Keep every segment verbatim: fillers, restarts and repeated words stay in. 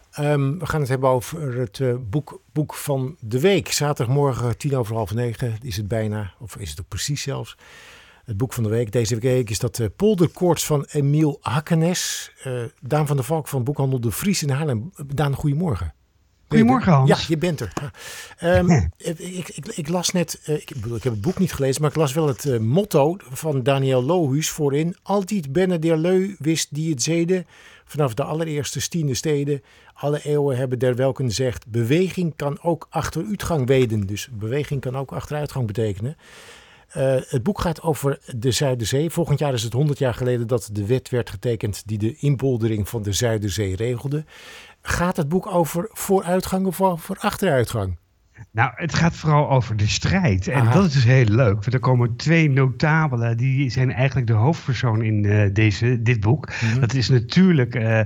Um, we gaan het hebben over het uh, boek, boek van de week. Zaterdagmorgen tien over half negen is het bijna, of is het ook precies zelfs. Het boek van de week. Deze week is dat uh, Polderkoorts van Emiel Hakkenes. Uh, Daan van der Valk van boekhandel De Vries in Haarlem. Daan, goedemorgen. Goedemorgen, Hans. Ja, je bent er. Um, ik, ik, ik, ik las net, uh, ik, bedoel, ik heb het boek niet gelezen, maar ik las wel het uh, motto van Daniel Lohuus voorin. Altijd binnen der leu wist die het zeden, vanaf de allereerste stiende steden. Alle eeuwen hebben der welken zegt, beweging kan ook achteruitgang weden. Dus beweging kan ook achteruitgang betekenen. Uh, het boek gaat over de Zuiderzee. Volgend jaar is het honderd jaar geleden dat de wet werd getekend die de inpoldering van de Zuiderzee regelde. Gaat het boek over vooruitgang of over achteruitgang? Nou, het gaat vooral over de strijd. En Aha. dat is dus heel leuk. Want er komen twee notabelen. Die zijn eigenlijk de hoofdpersoon in uh, deze, dit boek. Mm-hmm. Dat is natuurlijk uh,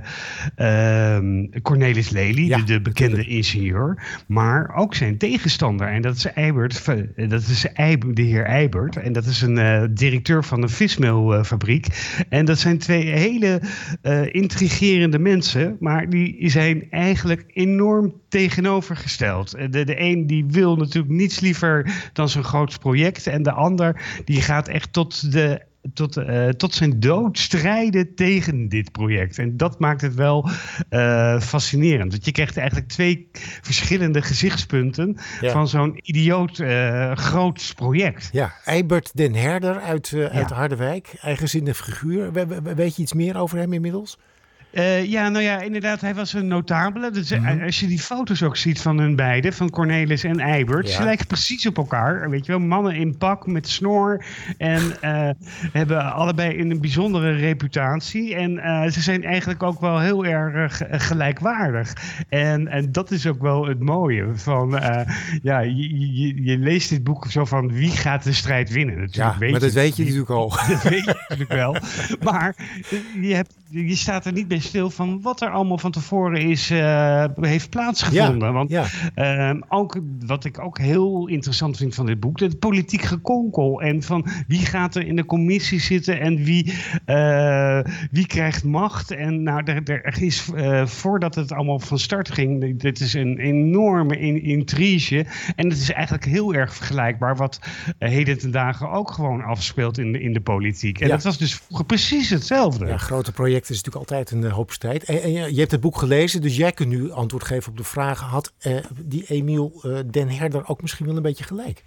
uh, Cornelis Lely, ja, de, de bekende natuurlijk. ingenieur. Maar ook zijn tegenstander. En dat is Eibert, dat is Eib, de heer Eibert. En dat is een uh, directeur van een vismeelfabriek. En dat zijn twee hele uh, intrigerende mensen. Maar die zijn eigenlijk enorm tegenovergesteld. De, de een die wil natuurlijk niets liever dan zijn grootst project. En de ander die gaat echt tot, de, tot, uh, tot zijn dood strijden tegen dit project. En dat maakt het wel uh, fascinerend. Want je krijgt eigenlijk twee verschillende gezichtspunten ja. van zo'n idioot uh, groot project. Ja, Eibert den Herder uit, uh, uit ja. Harderwijk. Eigenzinnige figuur. We, we, weet je iets meer over hem inmiddels? Uh, ja, nou ja, inderdaad, hij was een notabele. Dus, mm-hmm. Als je die foto's ook ziet van hun beiden, van Cornelis en Eibert, ja. ze lijken precies op elkaar. Weet je wel, mannen in pak met snor en uh, hebben allebei een bijzondere reputatie. En uh, ze zijn eigenlijk ook wel heel erg uh, gelijkwaardig. En, en dat is ook wel het mooie van, uh, ja, je, je, je leest dit boek zo van wie gaat de strijd winnen. Natuurlijk ja, weet maar je, dat weet je natuurlijk al. Dat weet je natuurlijk wel. Maar je, hebt, je staat er niet bij stil van wat er allemaal van tevoren is, uh, heeft plaatsgevonden. Ja, Want ja. uh, ook, wat ik ook heel interessant vind van dit boek, het politiek gekonkel. En van wie gaat er in de commissie zitten en wie, uh, wie krijgt macht. En nou, er, er is, uh, voordat het allemaal van start ging, dit is een enorme in, intrige. En het is eigenlijk heel erg vergelijkbaar wat uh, heden ten dagen ook gewoon afspeelt in de, in de politiek. En ja. dat was dus vroeger precies hetzelfde. Ja, grote projecten is natuurlijk altijd een hoop strijd. En, en je hebt het boek gelezen, dus jij kunt nu antwoord geven op de vraag. Had uh, die Emiel uh, den Herder ook misschien wel een beetje gelijk?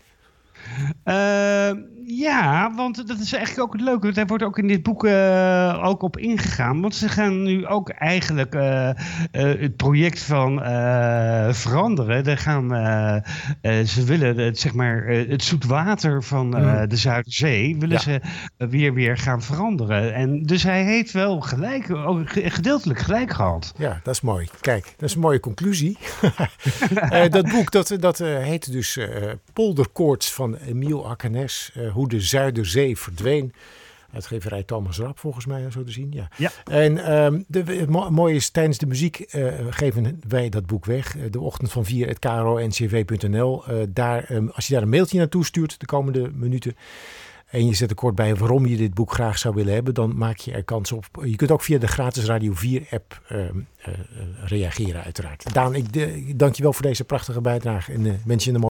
Uh, ja, want dat is eigenlijk ook het leuke. Daar wordt ook in dit boek uh, ook op ingegaan. Want ze gaan nu ook eigenlijk uh, uh, het project van uh, veranderen. Daar gaan, uh, uh, ze willen het, zeg maar, uh, het zoetwater van uh, mm. de Zuiderzee willen ja. ze uh, weer, weer gaan veranderen. En dus hij heeft wel gelijk, ook gedeeltelijk gelijk gehad. Ja, dat is mooi. Kijk, dat is een mooie conclusie. uh, dat boek dat, dat uh, heet dus uh, Polderkoorts van Emiel Hakkenes, uh, hoe de Zuiderzee verdween. Uitgeverij Thomas Rapp, volgens mij, zo te zien. Ja. Ja. En um, de, het mo- mooie is, tijdens de muziek uh, geven wij dat boek weg. Uh, de ochtend van vier at k r o n c v punt n l. Uh, daar, um, als je daar een mailtje naartoe stuurt de komende minuten en je zet er kort bij waarom je dit boek graag zou willen hebben, dan maak je er kans op. Je kunt ook via de gratis Radio vier app uh, uh, uh, reageren, uiteraard. Daan, ik, de, ik dank je wel voor deze prachtige bijdrage en uh, wens je een mooie